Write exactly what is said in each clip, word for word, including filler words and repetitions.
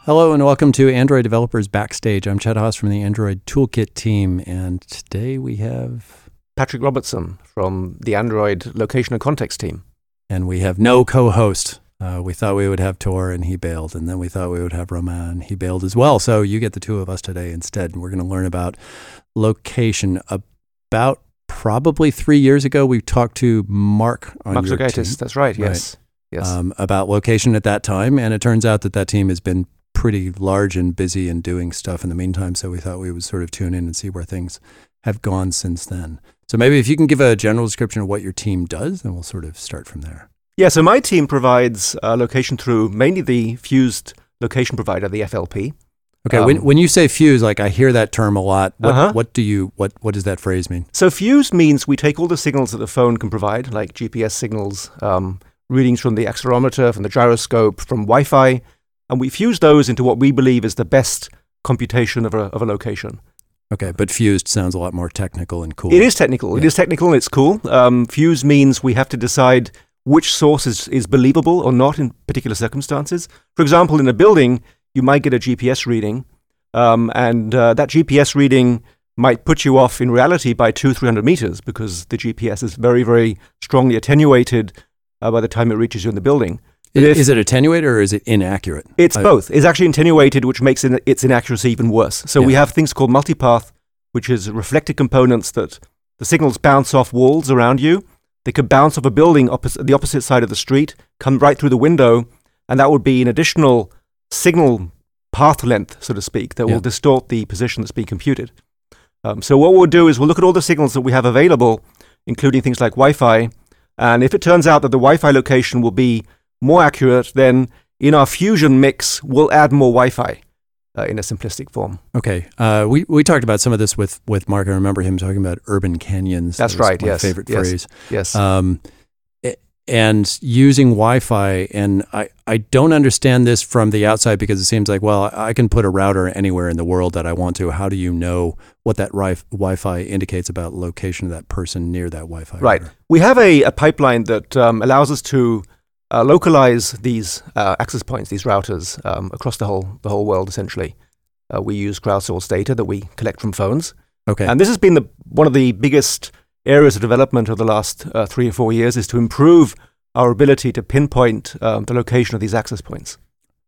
Hello and welcome to Android Developers Backstage. I'm Chad Haas from the Android Toolkit team, and today we have... Patrick Robertson from the Android Location and Context team. And we have no co-host. Uh, we thought we would have Tor, and he bailed, and then we thought we would have Romain, and he bailed as well. So you get the two of us today instead, and we're going to learn about location. About probably three years ago, we talked to Mark on Mark your Zogaitis, team. That's right, yes. Right. yes. Um, about location at that time, and it turns out that that team has been pretty large and busy and doing stuff in the meantime, so we thought we would sort of tune in and see where things have gone since then. So maybe if you can give a general description of what your team does, then we'll sort of start from there. Yeah, so my team provides uh, location through mainly the fused location provider, the F L P. Okay, um, when when you say fuse, like I hear that term a lot. What uh-huh. what do you what what does that phrase mean? So fused means we take all the signals that the phone can provide, like G P S signals, um, readings from the accelerometer, from the gyroscope, from Wi-Fi, and we fuse those into what we believe is the best computation of a of a location. Okay, but fused sounds a lot more technical and cool. It is technical. Yeah. It is technical and it's cool. Um, fuse means we have to decide which source is, is believable or not in particular circumstances. For example, in a building, you might get a G P S reading, um, and uh, that G P S reading might put you off in reality by two, three hundred meters because the G P S is very, very strongly attenuated uh, by the time it reaches you in the building. Is, is it attenuated or is it inaccurate? It's I, both. It's actually attenuated, which makes it, its inaccuracy even worse. So yeah. we have things called multipath, which is reflected components that the signals bounce off walls around you. They could bounce off a building opposite the opposite side of the street, come right through the window, and that would be an additional signal path length, so to speak, that yeah. will distort the position that's being computed. Um, so what we'll do is we'll look at all the signals that we have available, including things like Wi-Fi, and if it turns out that the Wi-Fi location will be more accurate, then in our fusion mix, we'll add more Wi-Fi uh, in a simplistic form. Okay. Uh, we, we talked about some of this with, with Mark. I remember him talking about urban canyons. That's that was right, my yes. favorite yes. phrase. Yes. Um, and using Wi-Fi, and I, I don't understand this from the outside because it seems like, well, I can put a router anywhere in the world that I want to. How do you know what that ri- Wi-Fi indicates about location of that person near that Wi-Fi Right. router? We have a, a pipeline that um, allows us to uh, localize these uh, access points, these routers, um, across the whole the whole world, essentially. Uh, we use crowdsourced data that we collect from phones. Okay. And this has been the one of the biggest areas of development over the last uh, three or four years is to improve our ability to pinpoint um, the location of these access points.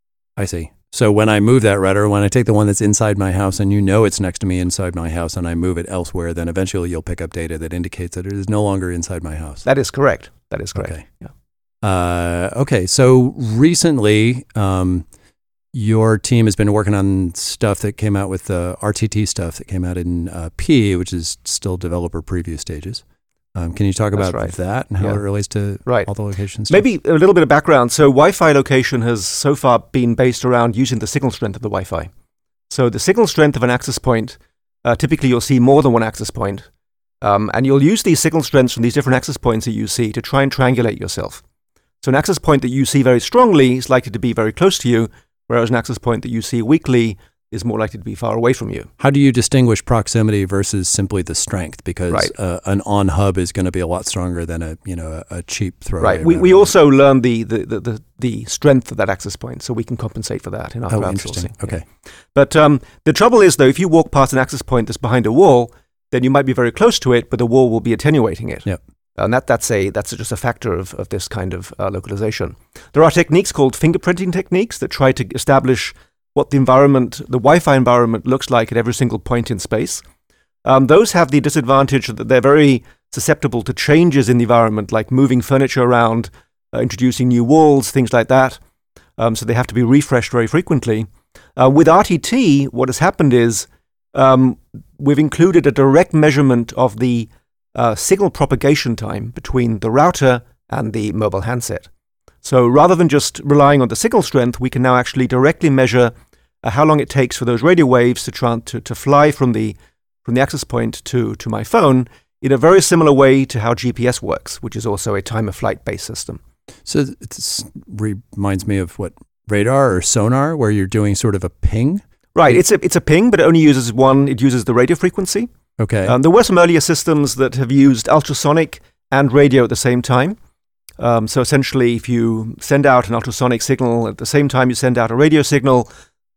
I see. So when I move that router, when I take the one that's inside my house and you know it's next to me inside my house and I move it elsewhere, then eventually you'll pick up data that indicates that it is no longer inside my house. That is correct. That is correct. Okay. Yeah. Uh, okay. So recently, um, your team has been working on stuff that came out with the R T T stuff that came out in uh, P, which is still developer preview stages. Um, can you talk That's about right. that and how Yeah. it relates to right. all the locations? Maybe a little bit of background. So Wi-Fi location has so far been based around using the signal strength of the Wi-Fi. So the signal strength of an access point, uh, typically you'll see more than one access point. Um, and you'll use these signal strengths from these different access points that you see to try and triangulate yourself. So an access point that you see very strongly is likely to be very close to you, whereas an access point that you see weakly is more likely to be far away from you. How do you distinguish proximity versus simply the strength? Because right. uh, an on hub is going to be a lot stronger than a you know a, a cheap throwaway. Right. We router. we also learn the, the, the, the, the strength of that access point, so we can compensate for that in our oh, crowdsourcing. interesting. Okay. Yeah. But um, the trouble is, though, if you walk past an access point that's behind a wall, then you might be very close to it, but the wall will be attenuating it. Yep. And that, that's a that's just a factor of, of this kind of uh, localization. There are techniques called fingerprinting techniques that try to establish what the environment, the Wi-Fi environment looks like at every single point in space. Um, those have the disadvantage that they're very susceptible to changes in the environment, like moving furniture around, uh, introducing new walls, things like that. Um, so they have to be refreshed very frequently. Uh, with R T T, what has happened is um, we've included a direct measurement of the uh, signal propagation time between the router and the mobile handset. So rather than just relying on the signal strength, we can now actually directly measure uh, how long it takes for those radio waves to, try to to fly from the from the access point to, to my phone in a very similar way to how G P S works, which is also a time-of-flight-based system. So it reminds me of what, radar or sonar, where you're doing sort of a ping? Right, it's a, it's a ping, but it only uses one, it uses the radio frequency. Okay. Um, there were some earlier systems that have used ultrasonic and radio at the same time. Um, so essentially, if you send out an ultrasonic signal at the same time you send out a radio signal,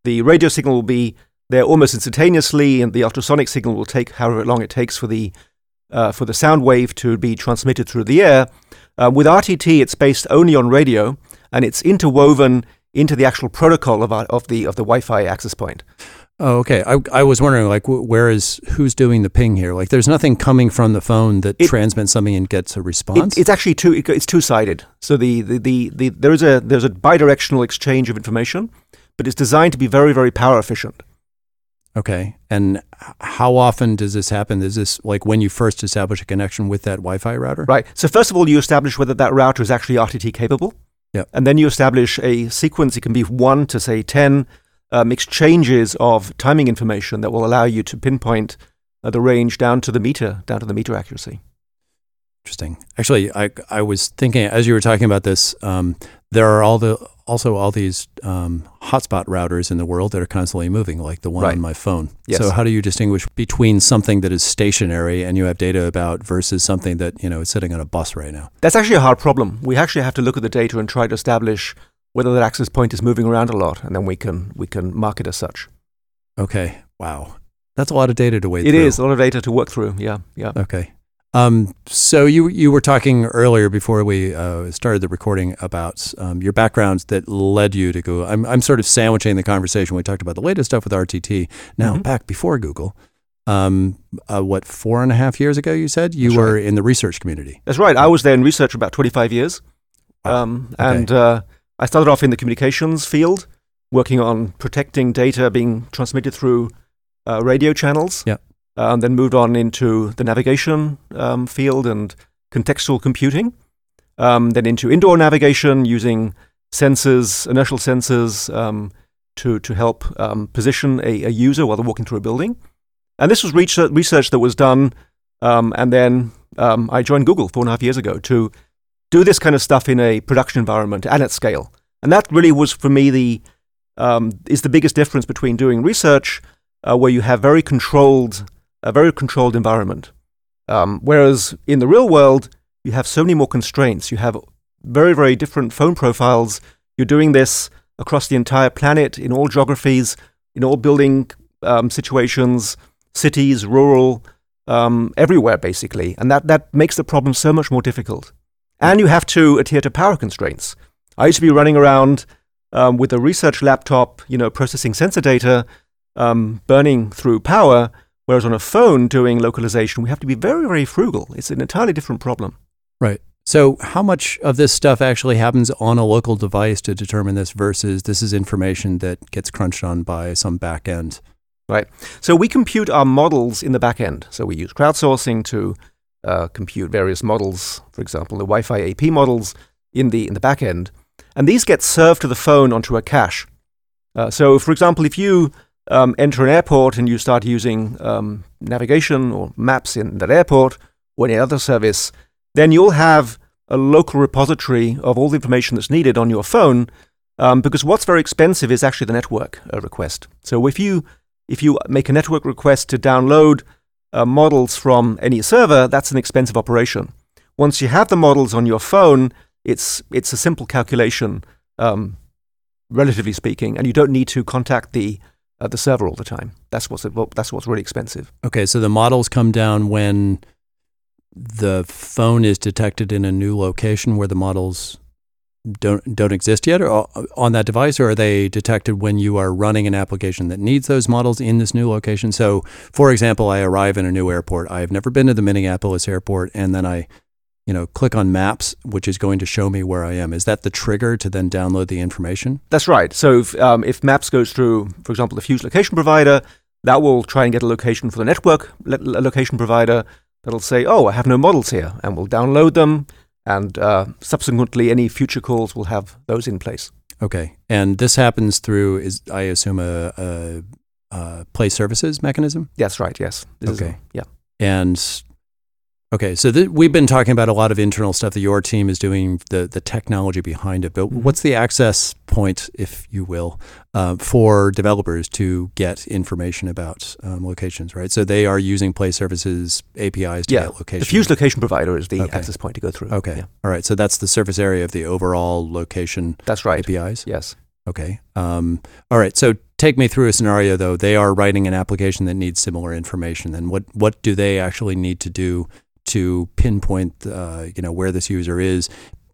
the radio signal will be there almost instantaneously, and the ultrasonic signal will take however long it takes for the uh, for the sound wave to be transmitted through the air. Uh, with R T T, it's based only on radio, and it's interwoven into the actual protocol of, our, of the of the Wi-Fi access point. Oh, okay. I I was wondering, like, where is who's doing the ping here? Like, there's nothing coming from the phone that it, transmits something and gets a response. It, it's actually two. It, it's two-sided. So the, the, the, the there is a there's a bidirectional exchange of information, but it's designed to be very very power efficient. Okay. And how often does this happen? Is this like when you first establish a connection with that Wi-Fi router? Right. So first of all, you establish whether that router is actually R T T capable. Yeah. And then you establish a sequence. It can be one to say ten. Um, exchanges of timing information that will allow you to pinpoint uh, the range down to the meter, down to the meter accuracy. Interesting. Actually, I I was thinking as you were talking about this, um, there are all the also all these um, hotspot routers in the world that are constantly moving, like the one right. on my phone. Yes. So how do you distinguish between something that is stationary and you have data about versus something that you know is sitting on a bus right now? That's actually a hard problem. We actually have to look at the data and try to establish whether that access point is moving around a lot, and then we can we can mark it as such. Okay. Wow. That's a lot of data to wade it through. It is a lot of data to work through. Yeah. Yeah. Okay. Um, so you you were talking earlier before we uh, started the recording about um, your background that led you to Google. I'm I'm sort of sandwiching the conversation. We talked about the latest stuff with R T T. Now mm-hmm. back before Google. Um, uh, what four and a half years ago? You said you That's were right. in the research community. That's right. I was there in research for about twenty-five years, wow. um, okay. and. Uh, I started off in the communications field, working on protecting data being transmitted through uh, radio channels. Yeah. Uh, and then moved on into the navigation um, field and contextual computing. Um, then into indoor navigation using sensors, inertial sensors, um, to to help um, position a, a user while they're walking through a building. And this was research, research that was done. Um, and then um, I joined Google four and a half years ago to do this kind of stuff in a production environment and at scale. And that really was, for me, the um, is the biggest difference between doing research uh, where you have very controlled, a very controlled environment. Um, whereas in the real world, you have so many more constraints. You have very, very different phone profiles. You're doing this across the entire planet, in all geographies, in all building um, situations, cities, rural, um, everywhere, basically. And that, that makes the problem so much more difficult. And you have to adhere to power constraints. I used to be running around um, with a research laptop, you know, processing sensor data, um, burning through power, whereas on a phone doing localization, we have to be very, very frugal. It's an entirely different problem. Right. So how much of this stuff actually happens on a local device to determine this versus this is information that gets crunched on by some back end? Right. So we compute our models in the back end. So we use crowdsourcing to Uh, compute various models, for example, the Wi-Fi A P models in the in the back end, and these get served to the phone onto a cache. Uh, so, for example, if you um, enter an airport and you start using um, navigation or maps in that airport or any other service, then you'll have a local repository of all the information that's needed on your phone, um, because what's very expensive is actually the network uh, request. So if you if you make a network request to download Uh, models from any server, that's an expensive operation. Once you have the models on your phone, it's it's a simple calculation, um, relatively speaking, and you don't need to contact the uh, the server all the time. That's what's that's what's really expensive. Okay, so the models come down when the phone is detected in a new location where the models don't don't exist yet, or on that device, or are they detected when you are running an application that needs those models in this new location? So, for example, I arrive in a new airport. I have never been to the Minneapolis airport, and then I, you know, click on Maps, which is going to show me where I am. Is that the trigger to then download the information? That's right. So, if, um, if Maps goes through, for example, the Fuse location provider, that will try and get a location for the network a location provider. That'll say, "Oh, I have no models here," and we'll download them. And uh, subsequently, any future calls will have those in place. Okay. And this happens through, is I assume, a, a, a Play Services mechanism? That's right, yes. This okay. Is a, yeah. And, okay, so th- we've been talking about a lot of internal stuff that your team is doing, the, the technology behind it, but mm-hmm. what's the access point, if you will, uh, for developers to get information about um, locations, right? So they are using Play Services A P Is to yeah. get location. The Fuse location provider is the okay. access point to go through. Okay. Yeah. All right. So that's the surface area of the overall location That's right. A P Is? Yes. Okay. Um, all right. So take me through a scenario, though. They are writing an application that needs similar information. Then what, what do they actually need to do to pinpoint, uh, you know, where this user is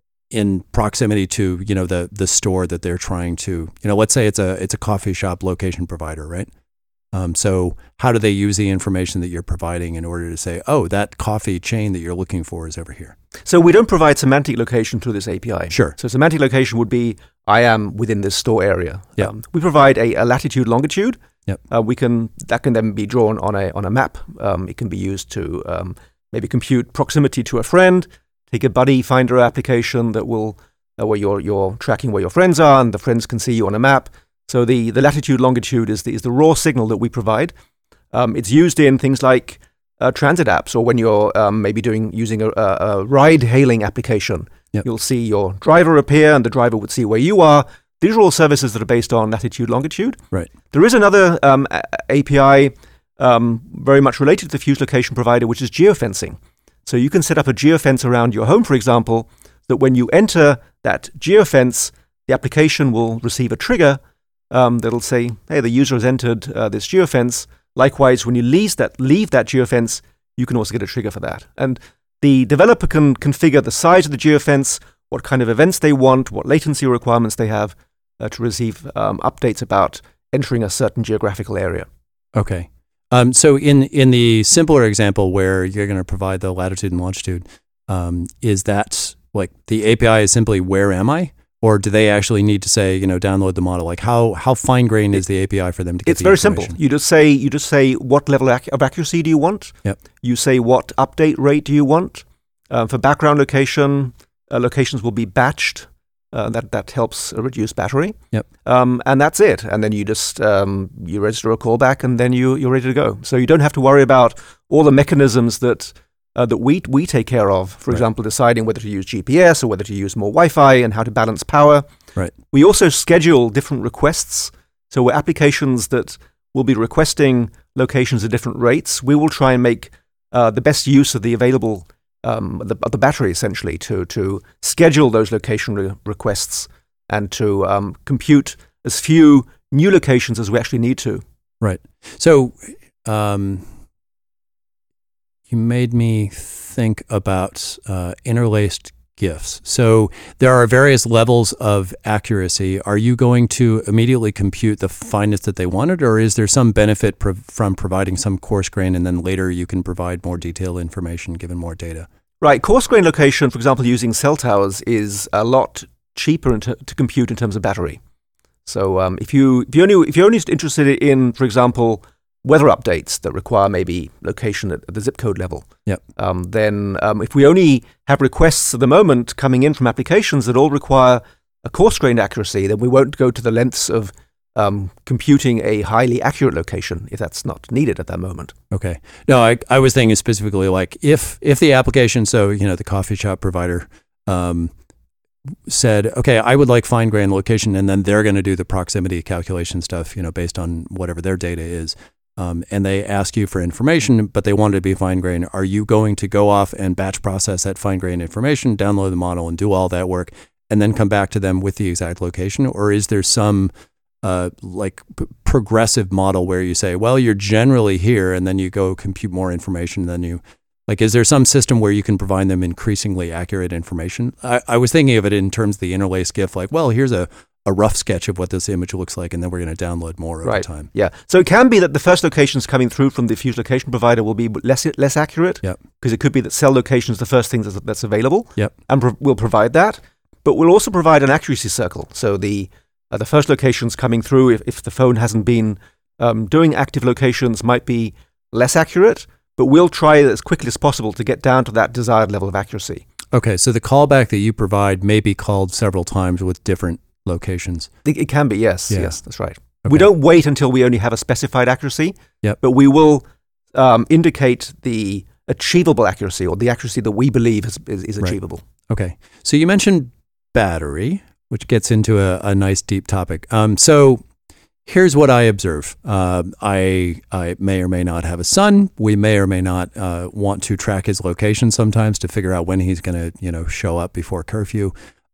in proximity to, you know, the the store that they're trying to, you know, let's say it's a it's a coffee shop location provider, right? Um, so how do they use the information that you're providing in order to say, oh, that coffee chain that you're looking for is over here? So we don't provide semantic location through this A P I. Sure. So semantic location would be, I am within this store area. Yep. Um, we provide a, a latitude, longitude. Yep. Uh, we can that can then be drawn on a on a map. Um, it can be used to um, maybe compute proximity to a friend. Take a buddy finder application that will uh, where you're you're tracking where your friends are, and the friends can see you on a map. So the, the latitude longitude is the is the raw signal that we provide. Um, it's used in things like uh, transit apps, or when you're um, maybe doing using a, a, a ride hailing application. Yep. You'll see your driver appear, and the driver would see where you are. These are all services that are based on latitude longitude. Right. There is another um, a- A P I um, very much related to the Fuse location provider, which is geofencing. So you can set up a geofence around your home, for example, that when you enter that geofence, the application will receive a trigger um, that'll say, hey, the user has entered uh, this geofence. Likewise, when you leave that, leave that geofence, you can also get a trigger for that. And the developer can configure the size of the geofence, what kind of events they want, what latency requirements they have uh, to receive um, updates about entering a certain geographical area. Okay. Um, so in, in the simpler example where you're going to provide the latitude and longitude, um, is that like the A P I is simply where am I? Or do they actually need to say, you know, download the model? Like how how fine grained is the A P I for them to get It's the very information? simple. You just say you just say what level ac- of accuracy do you want? Yep. You say what update rate do you want? Uh, for background location, uh, locations will be batched. Uh, that that helps uh, reduce battery. Yep. Um, and that's it. And then you just um, you register a callback, and then you you're ready to go. So you don't have to worry about all the mechanisms that uh, that we we take care of. For Right. example, deciding whether to use G P S or whether to use more Wi-Fi and how to balance power. Right. We also schedule different requests. So we're applications that will be requesting locations at different rates. We will try and make uh, the best use of the available um, the, of the battery, essentially, to to schedule those location re- requests and to um, compute as few new locations as we actually need to. Right. So um, you made me think about uh, interlaced GIFs. So there are various levels of accuracy. Are you going to immediately compute the fineness that they wanted, or is there some benefit pro- from providing some coarse grain and then later you can provide more detailed information given more data? Right. Coarse grain location, for example, using cell towers is a lot cheaper in t- to compute in terms of battery. So um, if you if you only if you're only interested in, for example, weather updates that require maybe location at the zip code level, Yep. um, then um, if we only have requests at the moment coming in from applications that all require a coarse grained accuracy, then we won't go to the lengths of um, computing a highly accurate location if that's not needed at that moment. Okay. No, I, I was thinking specifically like if if the application, so, you know, the coffee shop provider um, said, okay, I would like fine grained location, and then they're going to do the proximity calculation stuff, you know, based on whatever their data is. Um, and they ask you for information, but they want it to be fine grained. Are you going to go off and batch process that fine grained information, download the model, and do all that work, and then come back to them with the exact location? Or is there some uh, like p- progressive model where you say, well, you're generally here, and then you go compute more information, then you like, is there some system where you can provide them increasingly accurate information? I, I was thinking of it in terms of the interlaced GIF, like, well, here's a a rough sketch of what this image looks like, and then we're going to download more over Right. time. Yeah. So it can be that the first locations coming through from the Fuse location provider will be less less accurate. Yep. Because it could be that cell location is the first thing that's, that's available. Yep. And pro- we'll provide that. But we'll also provide an accuracy circle. So the uh, the first locations coming through, if, if the phone hasn't been um, doing active locations, might be less accurate. But we'll try as quickly as possible to get down to that desired level of accuracy. Okay, so the callback that you provide may be called several times with different locations. It, it can be, yes. Yeah. Yes, that's right. Okay. We don't wait until we only have a specified accuracy. Yep. But we will um, indicate the achievable accuracy, or the accuracy that we believe is, is, is Right. achievable. Okay, so you mentioned battery, which gets into a, a nice deep topic. Um, so here's what I observe. Uh, I I may or may not have a son. We may or may not uh, want to track his location sometimes to figure out when he's going to, you know, show up before curfew.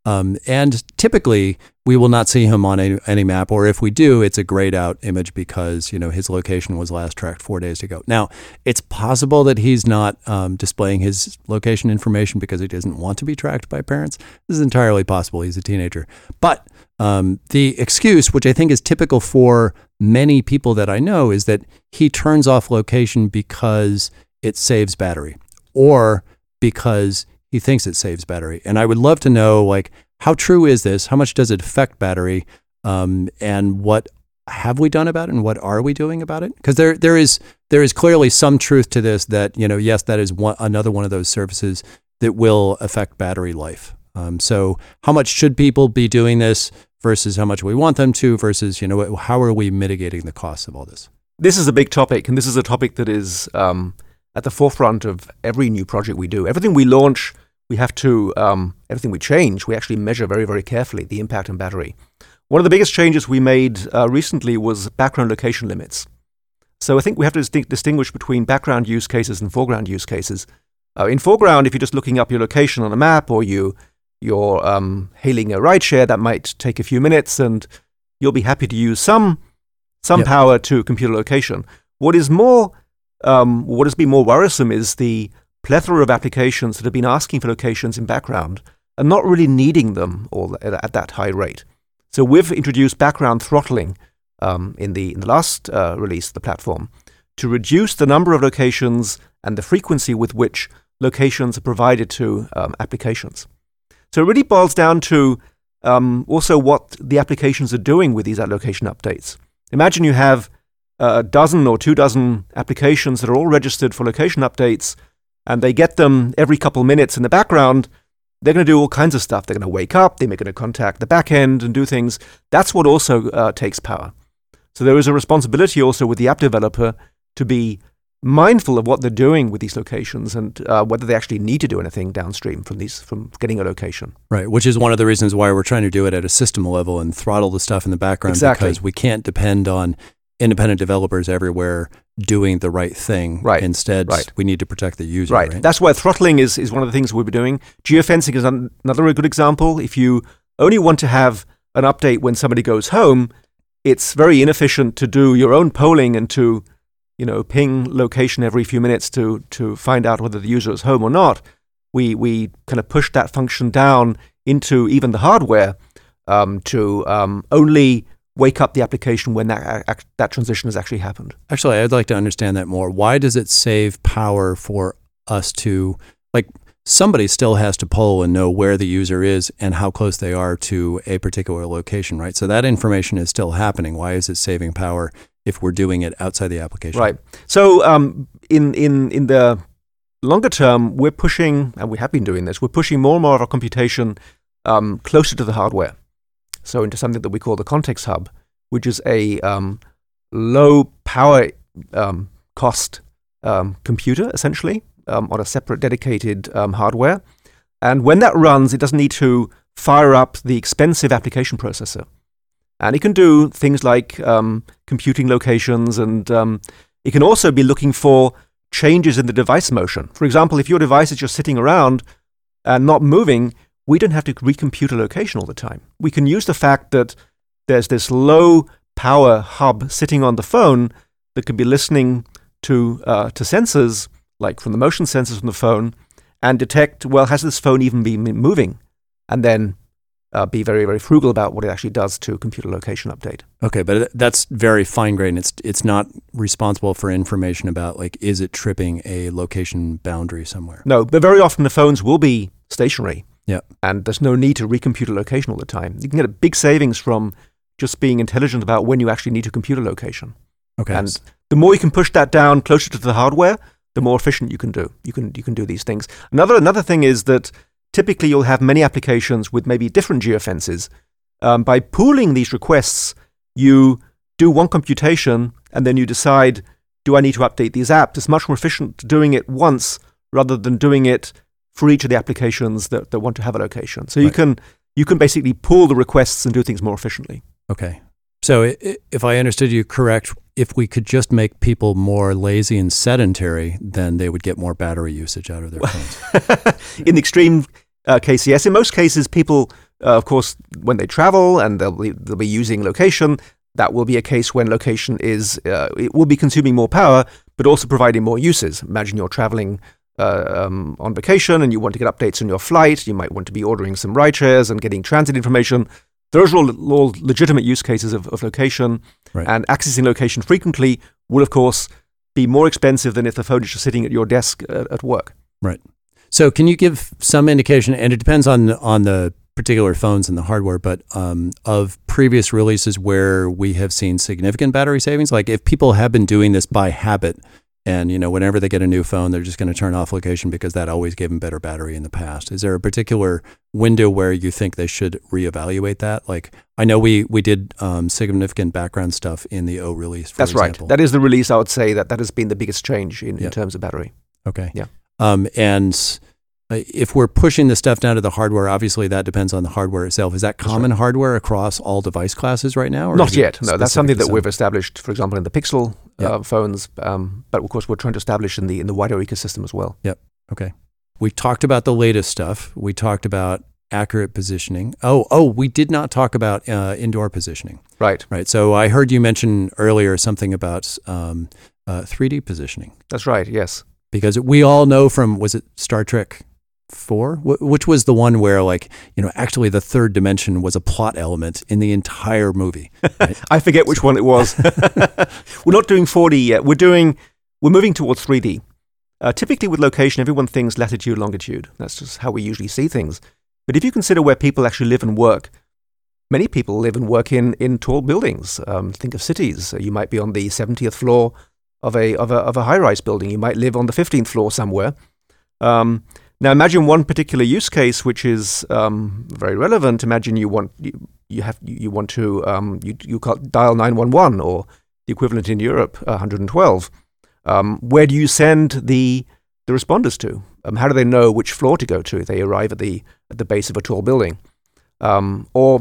Um, and typically, we will not see him on any, any map, or if we do, it's a grayed out image because, you know, his location was last tracked four days ago. Now, it's possible that he's not um, displaying his location information because he doesn't want to be tracked by parents. This is entirely possible. He's a teenager. But um, the excuse, which I think is typical for many people that I know, is that he turns off location because it saves battery, or because he thinks it saves battery. And I would love to know, like, how true is this? How much does it affect battery? Um, and what have we done about it? And what are we doing about it? Because there, there is there is clearly some truth to this that, you know, yes, that is one, another one of those services that will affect battery life. Um, so how much should people be doing this versus how much we want them to versus, you know, how are we mitigating the costs of all this? This is a big topic, and this is a topic that is um, at the forefront of every new project we do. Everything we launch, we have to, um, everything we change, we actually measure very, very carefully the impact on battery. One of the biggest changes we made uh, recently was background location limits. So I think we have to distinct, distinguish between background use cases and foreground use cases. Uh, in foreground, if you're just looking up your location on a map, or you, you're um, hailing a rideshare, that might take a few minutes and you'll be happy to use some, some yep. power to compute a location. What is more, um, what has been more worrisome is the plethora of applications that have been asking for locations in background and not really needing them all at that high rate. So we've introduced background throttling um, in the in the last uh, release of the platform to reduce the number of locations and the frequency with which locations are provided to um, applications. So it really boils down to um, also what the applications are doing with these location updates. Imagine you have a dozen or two dozen applications that are all registered for location updates, and they get them every couple minutes in the background. They're going to do all kinds of stuff. They're going to wake up, they're going to contact the back end and do things. That's what also uh, takes power. So there is a responsibility also with the app developer to be mindful of what they're doing with these locations and uh, whether they actually need to do anything downstream from these from getting a location. Right, which is one of the reasons why we're trying to do it at a system level and throttle the stuff in the background. Exactly. Because we can't depend on independent developers everywhere doing the right thing. Right. Instead, right. we need to protect the user. Right. right. That's why throttling is, is one of the things we'll be doing. Geofencing is an, another good example. If you only want to have an update when somebody goes home, it's very inefficient to do your own polling and to, you know, ping location every few minutes to to find out whether the user is home or not. We we kind of push that function down into even the hardware um, to um, only wake up the application when that that transition has actually happened. Actually, I'd like to understand that more. Why does it save power for us to, like, somebody still has to poll and know where the user is and how close they are to a particular location, right? So that information is still happening. Why is it saving power if we're doing it outside the application? Right. So um, in, in, in the longer term, we're pushing, and we have been doing this, we're pushing more and more of our computation um, closer to the hardware. So into something that we call the Context Hub, which is a um, low power um, cost um, computer, essentially, um, on a separate dedicated um, hardware. And when that runs, it doesn't need to fire up the expensive application processor. And it can do things like um, computing locations, and um, it can also be looking for changes in the device motion. For example, if your device is just sitting around and not moving, we don't have to recompute a location all the time. We can use the fact that there's this low power hub sitting on the phone that can be listening to uh, to sensors, like from the motion sensors from the phone, and detect, well, has this phone even been moving? And then uh, be very, very frugal about what it actually does to computer location update. Okay, but that's very fine-grained. It's it's not responsible for information about, like, is it tripping a location boundary somewhere? No, but very often the phones will be stationary. Yeah. And there's no need to recompute a location all the time. You can get a big savings from just being intelligent about when you actually need to compute a location. Okay. And the more you can push that down closer to the hardware, the more efficient you can do. You can you can do these things. Another another thing is that typically you'll have many applications with maybe different geofences. Um, by pooling these requests, you do one computation and then you decide, do I need to update these apps? It's much more efficient doing it once rather than doing it for each of the applications that, that want to have a location. So right. you can you can basically pool the requests and do things more efficiently. Okay. So if I understood you correct, if we could just make people more lazy and sedentary, then they would get more battery usage out of their phones. In the extreme uh, case, yes. In most cases, people uh, of course, when they travel and they'll be, they'll be using location, that will be a case when location is, uh, it will be consuming more power, but also providing more uses. Imagine you're traveling uh, um, on vacation and you want to get updates on your flight. You might want to be ordering some ride shares and getting transit information. Those are all, all legitimate use cases of, of location. Right. And accessing location frequently will, of course, be more expensive than if the phone is just sitting at your desk uh, at work. Right. So can you give some indication, and it depends on on the particular phones and the hardware, but um, of previous releases where we have seen significant battery savings? Like if people have been doing this by habit and, you know, whenever they get a new phone, they're just going to turn off location because that always gave them better battery in the past. Is there a particular window where you think they should reevaluate that? Like I know we, we did um, significant background stuff in the O release, for That's example. right. That is the release, I would say, that that has been the biggest change in, Yeah. in terms of battery. Okay. Yeah. Um, and uh, if we're pushing the stuff down to the hardware, obviously that depends on the hardware itself. Is that common right. hardware across all device classes right now? Or Not is it yet. No, that's something that specific to we've established, for example, in the Pixel Yeah. uh, phones. Um, but of course, we're trying to establish in the in the wider ecosystem as well. some? Okay. We talked about the latest stuff. We talked about accurate positioning. Oh, oh, we did not talk about uh, indoor positioning. Right. Right. So I heard you mention earlier something about um, uh, three D positioning. That's right. Yes. Because we all know from, was it Star Trek four? Wh- which was the one where, like, you know, actually the third dimension was a plot element in the entire movie. Right? I forget which one it was. We're not doing four D yet. We're doing. We're moving towards three D. Uh, typically, with location, everyone thinks latitude, longitude. That's just how we usually see things. But if you consider where people actually live and work, many people live and work in in tall buildings. Um, think of cities. You might be on the seventieth floor of a of a of a high-rise building. You might live on the fifteenth floor somewhere. Um, now, imagine one particular use case which is um, very relevant. Imagine you want you, you have you, you want to um, you you call, dial nine one one or the equivalent in Europe, uh, one hundred twelve. Um, where do you send the the responders to? Um, how do they know which floor to go to if they arrive at the at the base of a tall building? Um, or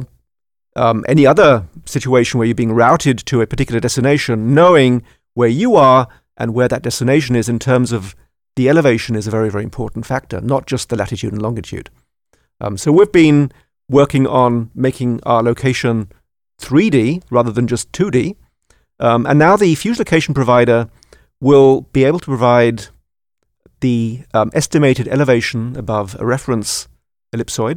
um, any other situation where you're being routed to a particular destination, knowing where you are and where that destination is in terms of the elevation is a very, very important factor, not just the latitude and longitude. Um, so we've been working on making our location three D rather than just two D. Um, and now the Fuse Location Provider will be able to provide the um, estimated elevation above a reference ellipsoid,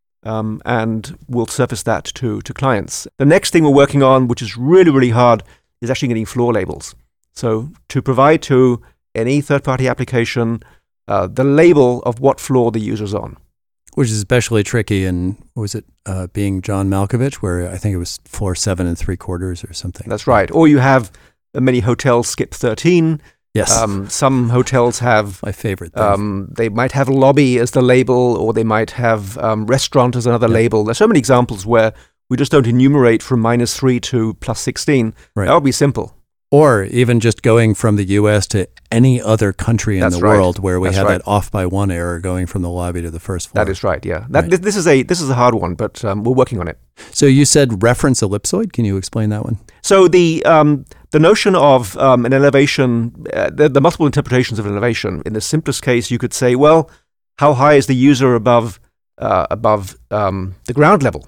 um, and we'll surface that to, to clients. The next thing we're working on, which is really, really hard, is actually getting floor labels. So to provide to any third-party application uh, the label of what floor the user's on. Which is especially tricky in, what was it, uh, being John Malkovich, where I think it was floor seven and three quarters or something. That's right. Or you have uh, many hotels skip thirteen. Yes. Um, some hotels have, My favorite thing. um, they might have lobby as the label, or they might have um, restaurant as another Yeah. label. There's so many examples where we just don't enumerate from minus three to plus sixteen. Right. That would be simple. Or even just going from the U S to any other country in That's the right. world where we That's have right. that off by one error going from the lobby to the first floor. That is right. Yeah. That Right. th- this is a this is a hard one, but um, we're working on it. So you said reference ellipsoid. Can you explain that one? So the um, the notion of um, an elevation, uh, the, the multiple interpretations of an elevation. In the simplest case, you could say, well, how high is the user above uh, above um, the ground level?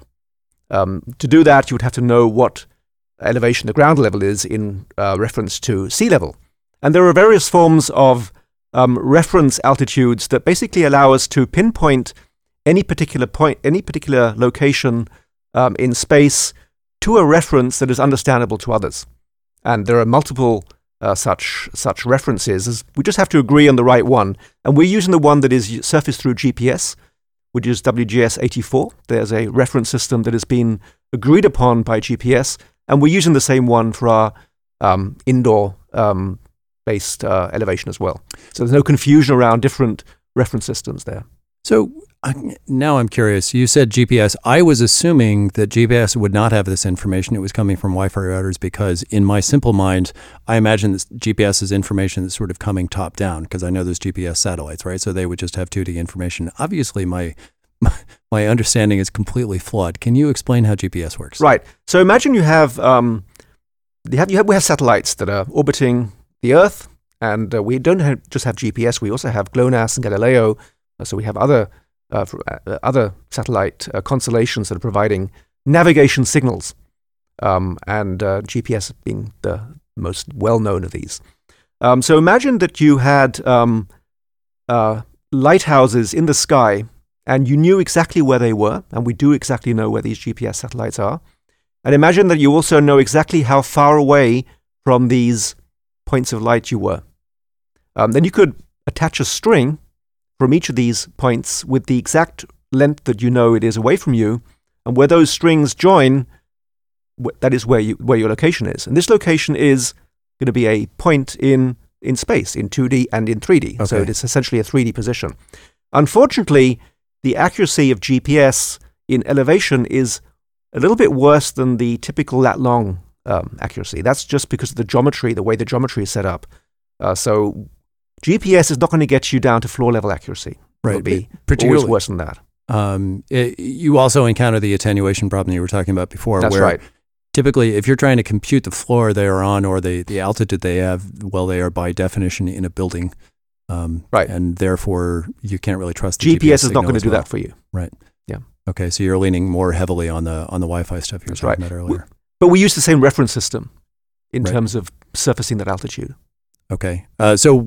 Um, to do that, you would have to know what elevation the ground level is in uh, reference to sea level. And there are various forms of um, reference altitudes that basically allow us to pinpoint any particular point, any particular location um, in space to a reference that is understandable to others. And there are multiple uh, such such references. As we just have to agree on the right one. And we're using the one that is surfaced through G P S, which is W G S eighty-four. There's a reference system that has been agreed upon by G P S, and we're using the same one for our um, indoor um, based uh, elevation as well. So there's no confusion around different reference systems there. So uh, now I'm curious. You said G P S. I was assuming that G P S would not have this information. It was coming from Wi-Fi routers because in my simple mind, I imagine that G P S is information that's sort of coming top down because I know there's G P S satellites, right? So they would just have two D information. Obviously, my, my my understanding is completely flawed. Can you explain how G P S works? Right. So imagine you have, um, you have, you have we have satellites that are orbiting the Earth, and uh, we don't have, just have G P S. We also have GLONASS and Galileo. So we have other uh, for, uh, other satellite uh, constellations that are providing navigation signals, um, and uh, G P S being the most well-known of these. Um, so imagine that you had um, uh, lighthouses in the sky, and you knew exactly where they were, and we do exactly know where these G P S satellites are. And imagine that you also know exactly how far away from these points of light you were. Um, then you could attach a string from each of these points with the exact length that you know it is away from you, and where those strings join, wh- that is where you where your location is. And this location is going to be a point in in space, in two D and in three D. Okay. So it is essentially a three D position. Unfortunately, the accuracy of G P S in elevation is a little bit worse than the typical lat-long um, accuracy. That's just because of the geometry, the way the geometry is set up. Uh, so G P S is not going to get you down to floor-level accuracy. Right. It'll be particularly always worse than that. Um, it, you also encounter the attenuation problem you were talking about before. That's where right. Typically, if you're trying to compute the floor they are on or the, the altitude they have, well, they are by definition in a building. Um, right. And therefore, you can't really trust the G P S. G P S is not going to do well. that for you. Right. Yeah. Okay, so you're leaning more heavily on the on the Wi-Fi stuff you were That's talking right. about earlier. But we use the same reference system in right. terms of surfacing that altitude. Okay. Uh, so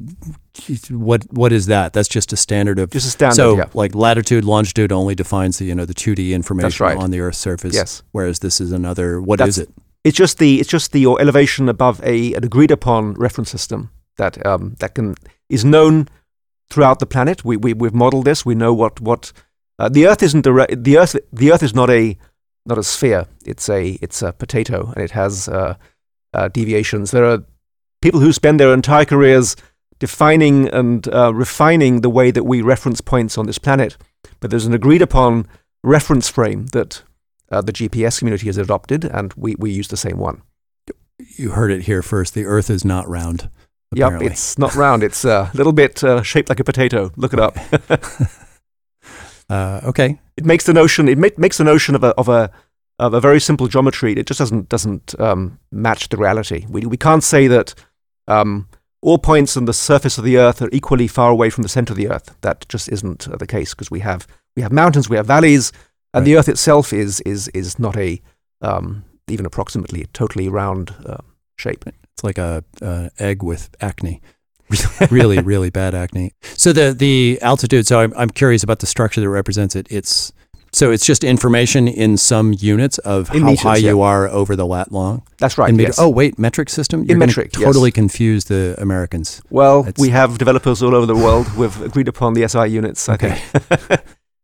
what what is that? That's just a standard of... Just a standard, So yeah. like latitude, longitude only defines the, you know, the two D information right. on the Earth's surface. Yes. Whereas this is another... What That's, is it? It's just the it's just the your elevation above a an agreed upon reference system that um that can is known throughout the planet. We we we've modeled this. We know what what uh, the Earth isn't the re- the Earth the Earth is not a not a sphere. It's a it's a potato, and it has uh, uh, deviations. There are people who spend their entire careers defining and uh, refining the way that we reference points on this planet, but there's an agreed upon reference frame that uh, the G P S community has adopted, and we, we use the same one. You heard it here first. The Earth is not round. Apparently. Yep, it's not round. It's a little bit uh, shaped like a potato. Look it up. uh, okay. It makes the notion. It make, makes the notion of a of a of a very simple geometry. It just doesn't doesn't um, match the reality. We we can't say that um, all points on the surface of the Earth are equally far away from the center of the Earth. That just isn't uh, the case, because we have we have mountains, we have valleys, and right. the Earth itself is is is not a um, even approximately totally round uh, shape. It's like a, a egg with acne, really, really bad acne. So the the altitude. So I'm I'm curious about the structure that represents it. It's so it's just information in some units of in how meters, high yeah. you are over the lat long. That's right. In Yes. Oh wait, metric system. You're in gonna metric, totally yes. confuse the Americans. Well, That's, we have developers all over the world who have agreed upon the S I units. I okay. think.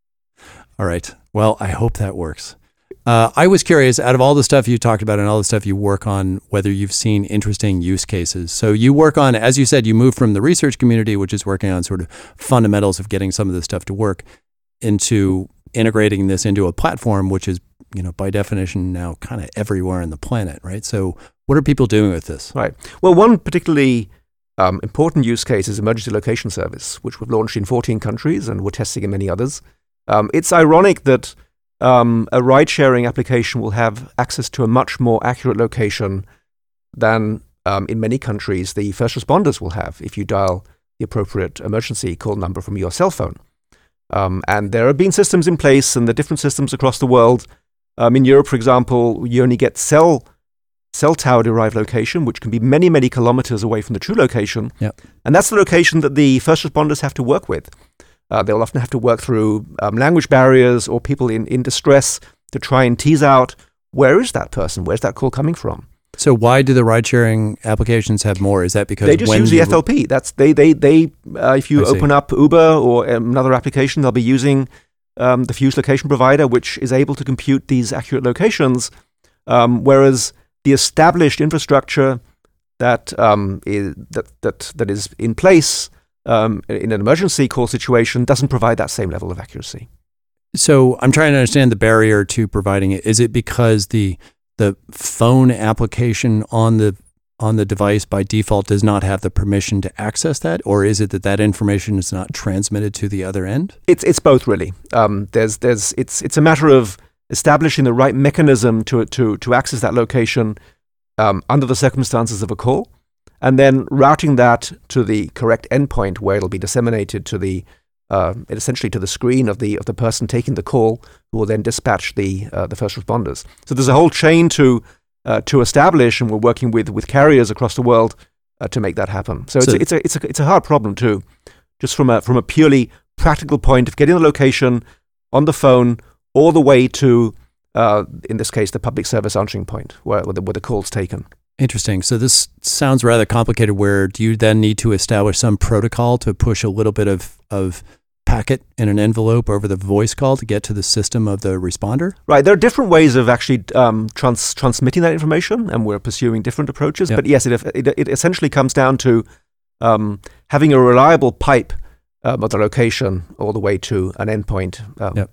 All right. Well, I hope that works. Uh, I was curious, out of all the stuff you talked about and all the stuff you work on, whether you've seen interesting use cases. So you work on, as you said, you moved from the research community, which is working on sort of fundamentals of getting some of this stuff to work, into integrating this into a platform, which is, you know, by definition now kind of everywhere on the planet, right? So what are people doing with this? Right. Well, one particularly um, important use case is emergency location service, which we've launched in fourteen countries and we're testing in many others. Um, it's ironic that Um, a ride-sharing application will have access to a much more accurate location than, um, in many countries, the first responders will have if you dial the appropriate emergency call number from your cell phone. Um, and there have been systems in place, and the different systems across the world. Um, in Europe, for example, you only get cell cell tower-derived location, which can be many, many kilometers away from the true location. Yep. And that's the location that the first responders have to work with. Uh, they'll often have to work through um, language barriers or people in, in distress to try and tease out, where is that person? Where's that call coming from? So why do the ride-sharing applications have more? Is that because they just when use the you, F L P? That's they they they. Uh, if you I see. open up Uber or another application, they'll be using um, the Fuse location provider, which is able to compute these accurate locations. Um, whereas the established infrastructure that um, is that that that is in place Um, in an emergency call situation doesn't provide that same level of accuracy. So I'm trying to understand the barrier to providing it. Is it because the the phone application on the on the device by default does not have the permission to access that, or is it that that information is not transmitted to the other end? It's it's both really. Um, there's there's it's it's a matter of establishing the right mechanism to to to access that location um, under the circumstances of a call, and then routing that to the correct endpoint where it'll be disseminated to the uh, essentially to the screen of the of the person taking the call, who will then dispatch the uh, the first responders. So there's a whole chain to uh, to establish, and we're working with with carriers across the world uh, to make that happen. So, So- it's a, it's a it's a it's a hard problem too, just from a from a purely practical point of getting the location on the phone all the way to uh, in this case the public service answering point where where the, where the call's taken. Interesting. So this sounds rather complicated. Where do you then need to establish some protocol to push a little bit of, of packet in an envelope over the voice call to get to the system of the responder? Right. There are different ways of actually um, trans- transmitting that information, and we're pursuing different approaches. Yep. But yes, it, it it essentially comes down to um, having a reliable pipe um, of the location all the way to an endpoint. Um, Yep.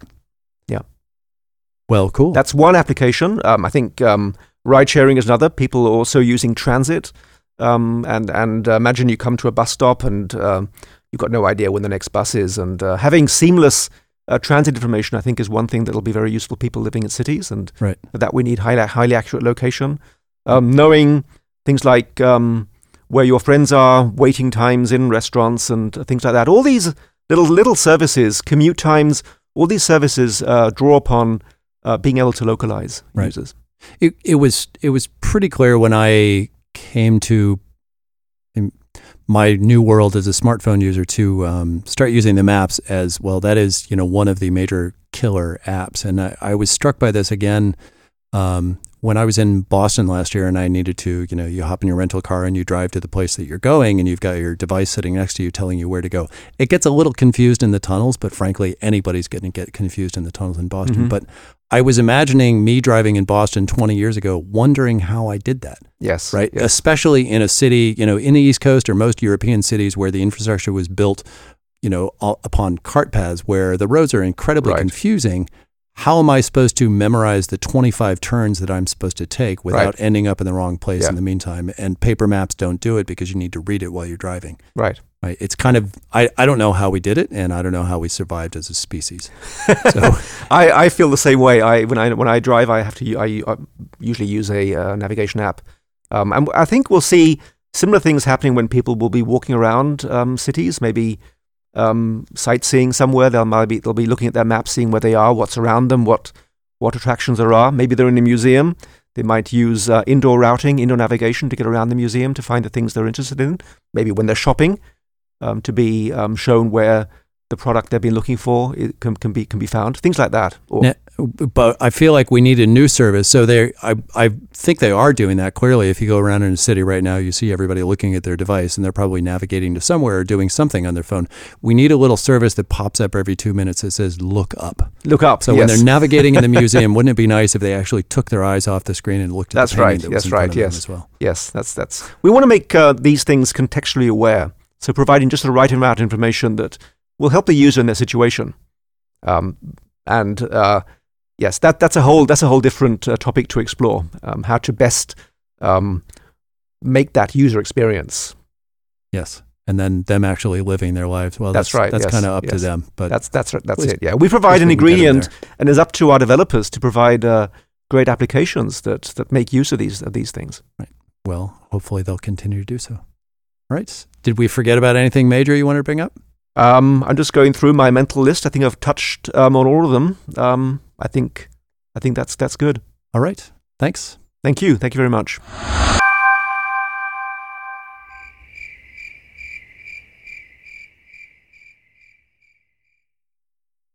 Well, cool. That's one application. Um, I think um, ride sharing is another. People are also using transit. Um, and and uh, imagine you come to a bus stop and um, you've got no idea when the next bus is. And uh, having seamless uh, transit information, I think, is one thing that will be very useful to people living in cities. And Right. for that, we need highly, highly accurate location. Um, knowing things like um, where your friends are, waiting times in restaurants, and things like that. All these little little services, commute times, all these services uh, draw upon Uh, being able to localize Right. users. It it was it was pretty clear when I came to in my new world as a smartphone user to um, start using the maps as well. That is, you know, one of the major killer apps, and I, I was struck by this again um, when I was in Boston last year, and I needed to, you know, you hop in your rental car and you drive to the place that you're going, and you've got your device sitting next to you telling you where to go. It gets a little confused in the tunnels, but frankly, anybody's going to get confused in the tunnels in Boston. Mhm. But I was imagining me driving in Boston twenty years ago, wondering how I did that, Yes. right? Yes. Especially in a city, you know, in the East Coast or most European cities where the infrastructure was built, you know, all, upon cart paths where the roads are incredibly Right. confusing. How am I supposed to memorize the twenty-five turns that I'm supposed to take without Right. ending up in the wrong place Yeah. in the meantime? And paper maps don't do it because you need to read it while you're driving. Right. Right? It's kind of, I, I don't know how we did it, and I don't know how we survived as a species. So, I, I feel the same way. I when I when I drive, I have to u- I, I usually use a uh, navigation app, um, and I think we'll see similar things happening when people will be walking around um, cities, maybe um, sightseeing somewhere. They'll maybe they'll be looking at their map, seeing where they are, what's around them, what what attractions there are. Maybe they're in a museum. They might use uh, indoor routing, indoor navigation to get around the museum to find the things they're interested in. Maybe when they're shopping, um, to be um, shown where the product they've been looking for it can, can be can be found. Things like that. Or, Now, but I feel like we need a new service. So they, I, I think they are doing that clearly. If you go around in a city right now, you see everybody looking at their device, and they're probably navigating to somewhere or doing something on their phone. We need a little service that pops up every two minutes that says "Look up." Look up. So yes. when they're navigating in the museum, wouldn't it be nice if they actually took their eyes off the screen and looked at That's the painting right. that was That's in front right. of them Yes. as well? Yes, that's that's. We want to make uh, these things contextually aware. So providing just the right amount of information that will help the user in their situation. Um, and uh, yes, that that's a whole that's a whole different uh, topic to explore. Um, how to best um, make that user experience. Yes. And then them actually living their lives. Well, That's that's, right, That's yes, kind of up to yes. them. But That's that's that's Please- it. Yeah, we provide please an we can get in ingredient, there. and it's up to our developers to provide uh, great applications that that make use of these of these things. well, hopefully they'll continue to do so. All right. Did we forget about anything major you wanted to bring up? Um, I'm just going through my mental list. I think I've touched um, on all of them. Um, I think I think that's that's good. All right. Thanks. Thank you. Thank you very much.